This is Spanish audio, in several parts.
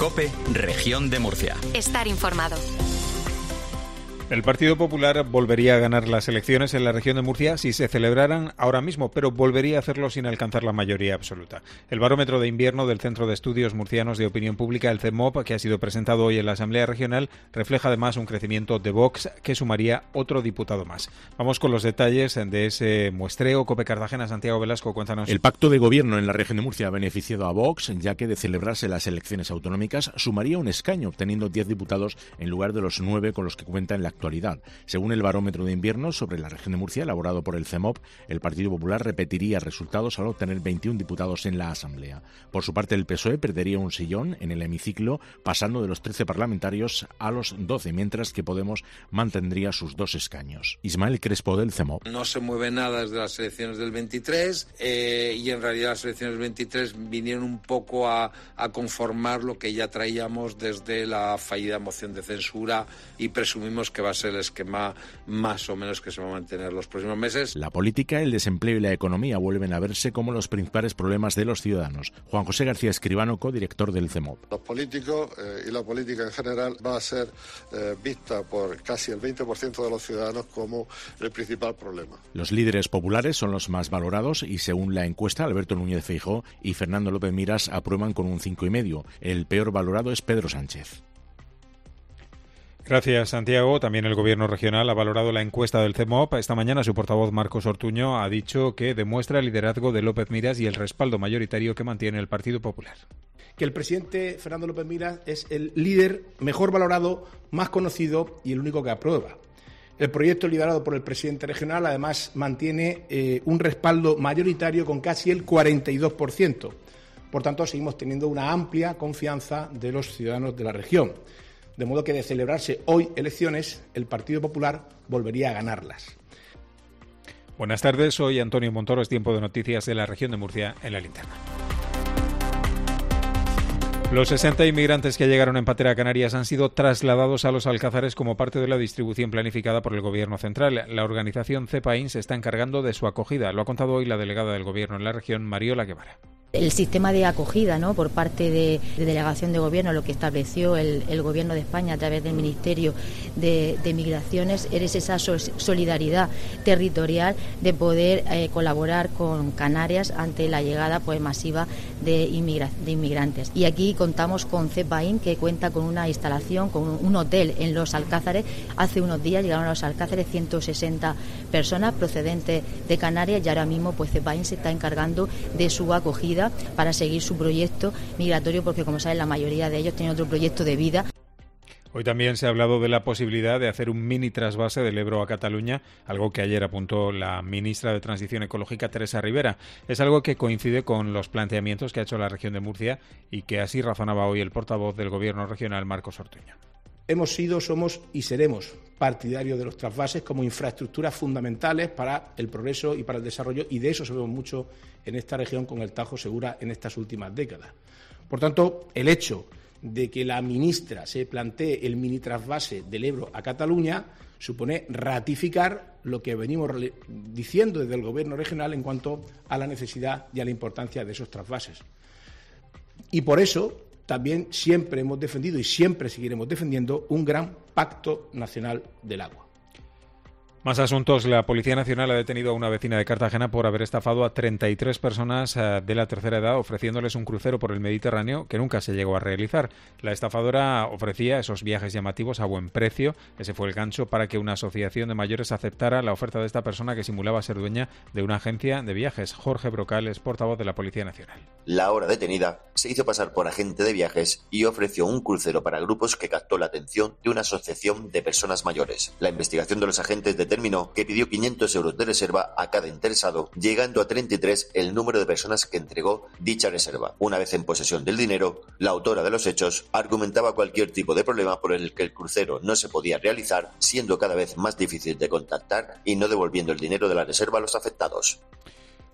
COPE, Región de Murcia. Estar informado. El Partido Popular volvería a ganar las elecciones en la región de Murcia si se celebraran ahora mismo, pero volvería a hacerlo sin alcanzar la mayoría absoluta. El barómetro de invierno del Centro de Estudios Murcianos de Opinión Pública, el CEMOP, que ha sido presentado hoy en la Asamblea Regional, refleja además un crecimiento de Vox que sumaría otro diputado más. Vamos con los detalles de ese muestreo. COPE Cartagena, Santiago Velasco, cuéntanos. El pacto de gobierno en la región de Murcia ha beneficiado a Vox, ya que de celebrarse las elecciones autonómicas sumaría un escaño, obteniendo 10 diputados en lugar de los 9 con los que cuenta en la actualidad. Según el barómetro de invierno sobre la región de Murcia, elaborado por el CEMOP, el Partido Popular repetiría resultados al obtener 21 diputados en la Asamblea. Por su parte, el PSOE perdería un sillón en el hemiciclo, pasando de los 13 parlamentarios a los 12, mientras que Podemos mantendría sus 2 escaños. Ismael Crespo, del CEMOP. No se mueve nada desde las elecciones del 23 y en realidad las elecciones del 23 vinieron un poco a conformar lo que ya traíamos desde la fallida moción de censura y presumimos que va a ser el esquema más o menos que se va a mantener los próximos meses. La política, el desempleo y la economía vuelven a verse como los principales problemas de los ciudadanos. Juan José García Escribano, codirector del CEMOP. Los políticos y la política en general va a ser vista por casi el 20% de los ciudadanos como el principal problema. Los líderes populares son los más valorados y según la encuesta, Alberto Núñez Feijóo y Fernando López Miras aprueban con un 5,5. El peor valorado es Pedro Sánchez. Gracias, Santiago. También el Gobierno regional ha valorado la encuesta del CEMOP. Esta mañana su portavoz Marcos Ortuño ha dicho que demuestra el liderazgo de López Miras y el respaldo mayoritario que mantiene el Partido Popular. Que el presidente Fernando López Miras es el líder mejor valorado, más conocido y el único que aprueba. El proyecto liderado por el presidente regional además mantiene un respaldo mayoritario con casi el 42%. Por tanto, seguimos teniendo una amplia confianza de los ciudadanos de la región. De modo que de celebrarse hoy elecciones, el Partido Popular volvería a ganarlas. Buenas tardes, soy Antonio Montoro, es tiempo de noticias de la región de Murcia en La Linterna. Los 60 inmigrantes que llegaron en patera a Canarias han sido trasladados a los Alcázares como parte de la distribución planificada por el Gobierno central. La organización CEPAIN se está encargando de su acogida. Lo ha contado hoy la delegada del Gobierno en la región, Mariola Guevara. El sistema de acogida, ¿no?, por parte de delegación de gobierno, lo que estableció el Gobierno de España a través del Ministerio de Migraciones, es esa solidaridad territorial de poder colaborar con Canarias ante la llegada pues masiva de inmigrantes. Y aquí contamos con CEPAIN, que cuenta con una instalación, con un hotel en Los Alcázares. Hace unos días llegaron a Los Alcázares 160 personas procedentes de Canarias y ahora mismo pues CEPAIN se está encargando de su acogida para seguir su proyecto migratorio, porque como saben la mayoría de ellos tienen otro proyecto de vida. Hoy también se ha hablado de la posibilidad de hacer un mini trasvase del Ebro a Cataluña, algo que ayer apuntó la ministra de Transición Ecológica, Teresa Rivera. Es algo que coincide con los planteamientos que ha hecho la región de Murcia y que así razonaba hoy el portavoz del Gobierno regional, Marcos Ortuño. Hemos sido, somos y seremos partidarios de los trasvases como infraestructuras fundamentales para el progreso y para el desarrollo, y de eso sabemos mucho en esta región con el Tajo Segura en estas últimas décadas. Por tanto, el hecho de que la ministra se plantee el mini trasvase del Ebro a Cataluña supone ratificar lo que venimos diciendo desde el Gobierno regional en cuanto a la necesidad y a la importancia de esos trasvases. Y por eso también siempre hemos defendido y siempre seguiremos defendiendo un gran pacto nacional del agua. Más asuntos. La Policía Nacional ha detenido a una vecina de Cartagena por haber estafado a 33 personas de la tercera edad ofreciéndoles un crucero por el Mediterráneo que nunca se llegó a realizar. La estafadora ofrecía esos viajes llamativos a buen precio. Ese fue el gancho para que una asociación de mayores aceptara la oferta de esta persona que simulaba ser dueña de una agencia de viajes. Jorge Brocal es portavoz de la Policía Nacional. La ahora detenida se hizo pasar por agente de viajes y ofreció un crucero para grupos que captó la atención de una asociación de personas mayores. La investigación de los agentes determinó que pidió 500 euros de reserva a cada interesado, llegando a 33 el número de personas que entregó dicha reserva. Una vez en posesión del dinero, la autora de los hechos argumentaba cualquier tipo de problema por el que el crucero no se podía realizar, siendo cada vez más difícil de contactar y no devolviendo el dinero de la reserva a los afectados.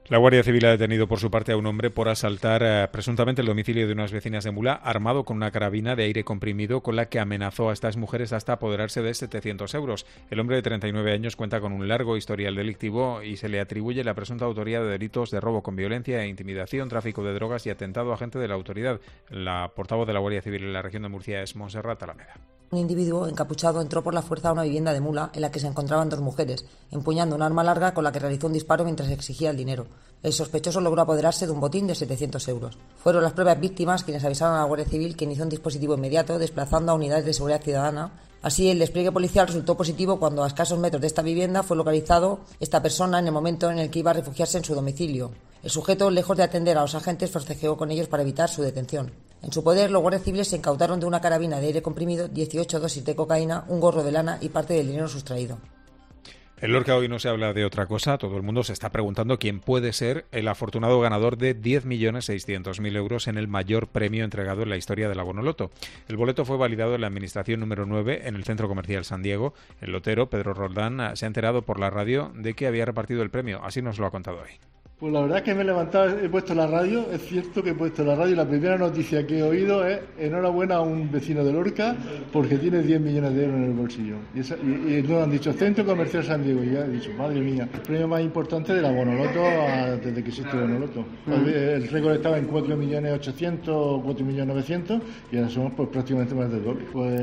La Guardia Civil ha detenido por su parte a un hombre por asaltar presuntamente el domicilio de unas vecinas de Mula, armado con una carabina de aire comprimido con la que amenazó a estas mujeres hasta apoderarse de 700 euros. El hombre de 39 años cuenta con un largo historial delictivo y se le atribuye la presunta autoría de delitos de robo con violencia e intimidación, tráfico de drogas y atentado a agente de la autoridad. La portavoz de la Guardia Civil en la región de Murcia es Montserrat Alameda. Un individuo encapuchado entró por la fuerza a una vivienda de Mula en la que se encontraban dos mujeres, empuñando un arma larga con la que realizó un disparo mientras exigía el dinero. El sospechoso logró apoderarse de un botín de 700 euros. Fueron las propias víctimas quienes avisaron a la Guardia Civil, que inició un dispositivo inmediato desplazando a unidades de seguridad ciudadana. Así, el despliegue policial resultó positivo cuando a escasos metros de esta vivienda fue localizado esta persona en el momento en el que iba a refugiarse en su domicilio. El sujeto, lejos de atender a los agentes, forcejeó con ellos para evitar su detención. En su poder, los guardias civiles se incautaron de una carabina de aire comprimido, 18 dosis de cocaína, un gorro de lana y parte del dinero sustraído. En Lorca hoy no se habla de otra cosa. Todo el mundo se está preguntando quién puede ser el afortunado ganador de 10.600.000 euros en el mayor premio entregado en la historia del Abonoloto. El boleto fue validado en la administración número 9 en el Centro Comercial San Diego. El lotero, Pedro Roldán, se ha enterado por la radio de que había repartido el premio. Así nos lo ha contado hoy. Pues la verdad es que me he levantado, he puesto la radio, es cierto que he puesto la radio y la primera noticia que he oído es enhorabuena a un vecino de Lorca porque tiene 10 millones de euros en el bolsillo. Y nos han dicho Centro Comercial San Diego y ya he dicho, madre mía, el premio más importante de la Abonoloto desde que existe Abonoloto. El récord estaba en 4.800.000, 4.900.000 y ahora somos pues prácticamente más del doble. Pues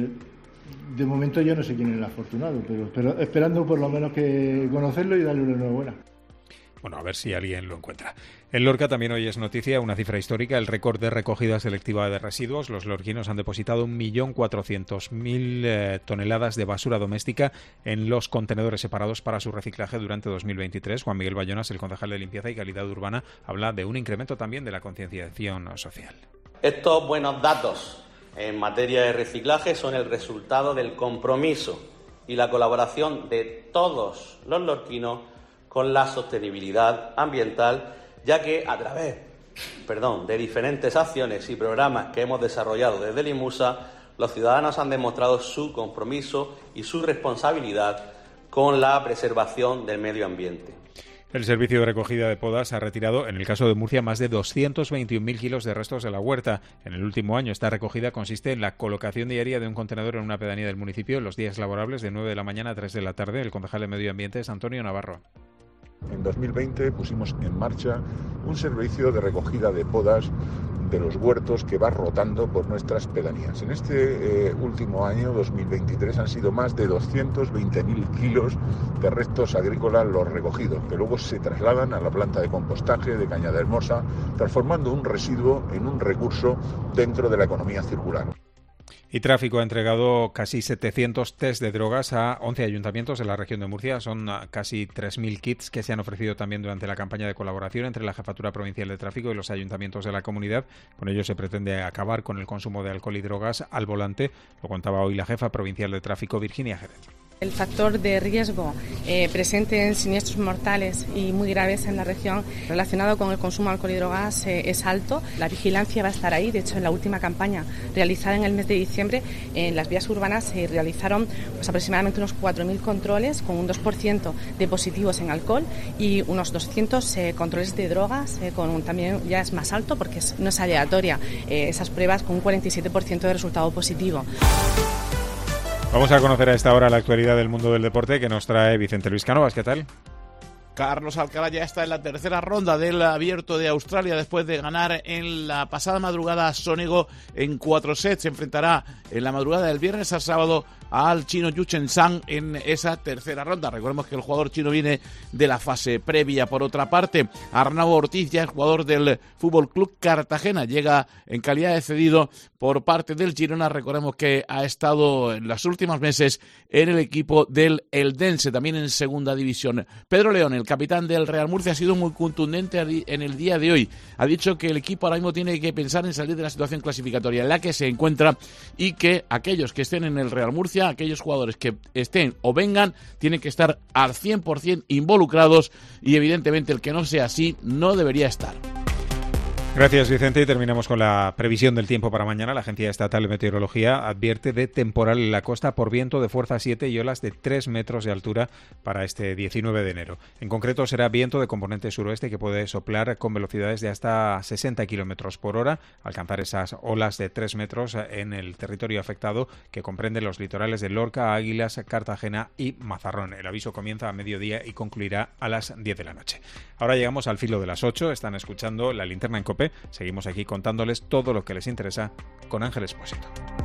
de momento yo no sé quién es el afortunado, pero esperando por lo menos que conocerlo y darle una enhorabuena. Bueno, a ver si alguien lo encuentra. En Lorca también hoy es noticia una cifra histórica, el récord de recogida selectiva de residuos. Los lorquinos han depositado 1.400.000 toneladas de basura doméstica en los contenedores separados para su reciclaje durante 2023. Juan Miguel Bayonas, el concejal de Limpieza y Calidad Urbana, habla de un incremento también de la concienciación social. Estos buenos datos en materia de reciclaje son el resultado del compromiso y la colaboración de todos los lorquinos con la sostenibilidad ambiental, ya que a través de diferentes acciones y programas que hemos desarrollado desde el IMUSA, los ciudadanos han demostrado su compromiso y su responsabilidad con la preservación del medio ambiente. El servicio de recogida de podas ha retirado, en el caso de Murcia, más de 221.000 kilos de restos de la huerta. En el último año, esta recogida consiste en la colocación diaria de un contenedor en una pedanía del municipio en los días laborables de 9 de la mañana a 3 de la tarde. El concejal de Medio Ambiente es Antonio Navarro. En 2020 pusimos en marcha un servicio de recogida de podas de los huertos que va rotando por nuestras pedanías. En este último año, 2023, han sido más de 220.000 kilos de restos agrícolas los recogidos, que luego se trasladan a la planta de compostaje de Cañadelmosa, transformando un residuo en un recurso dentro de la economía circular. Y Tráfico ha entregado casi 700 test de drogas a 11 ayuntamientos de la región de Murcia. Son casi 3.000 kits que se han ofrecido también durante la campaña de colaboración entre la Jefatura Provincial de Tráfico y los ayuntamientos de la comunidad. Con ello se pretende acabar con el consumo de alcohol y drogas al volante. Lo contaba hoy la jefa provincial de Tráfico, Virginia Jerez. El factor de riesgo presente en siniestros mortales y muy graves en la región relacionado con el consumo de alcohol y drogas es alto. La vigilancia va a estar ahí. De hecho, en la última campaña realizada en el mes de diciembre, en las vías urbanas se realizaron aproximadamente unos 4.000 controles con un 2% de positivos en alcohol y unos 200 controles de drogas, también ya es más alto porque no es aleatoria esas pruebas, con un 47% de resultado positivo. Vamos a conocer a esta hora la actualidad del mundo del deporte que nos trae Vicente Luis Cánovas. ¿Qué tal? Carlos Alcaraz ya está en la tercera ronda del Abierto de Australia después de ganar en la pasada madrugada a Sonego en 4 sets. Se enfrentará en la madrugada del viernes al sábado al chino Yu Chen-sang en esa tercera ronda. Recordemos que el jugador chino viene de la fase previa. Por otra parte, Arnau Ortiz ya es jugador del Fútbol Club Cartagena. Llega en calidad de cedido por parte del Girona. Recordemos que ha estado en los últimos meses en el equipo del Eldense, también en segunda división. Pedro León, el capitán del Real Murcia, ha sido muy contundente en el día de hoy. Ha dicho que el equipo ahora mismo tiene que pensar en salir de la situación clasificatoria en la que se encuentra y que aquellos que estén en el Real Murcia, aquellos jugadores que estén o vengan, tienen que estar al 100% involucrados y evidentemente el que no sea así no debería estar. Gracias, Vicente. Y terminamos con la previsión del tiempo para mañana. La Agencia Estatal de Meteorología advierte de temporal en la costa por viento de fuerza 7 y olas de 3 metros de altura para este 19 de enero. En concreto, será viento de componente suroeste que puede soplar con velocidades de hasta 60 kilómetros por hora, alcanzar esas olas de 3 metros en el territorio afectado, que comprende los litorales de Lorca, Águilas, Cartagena y Mazarrón. El aviso comienza a mediodía y concluirá a las 10 de la noche. Ahora llegamos al filo de las 8. Están escuchando La Linterna en COPE. Seguimos aquí contándoles todo lo que les interesa con Ángel Expósito.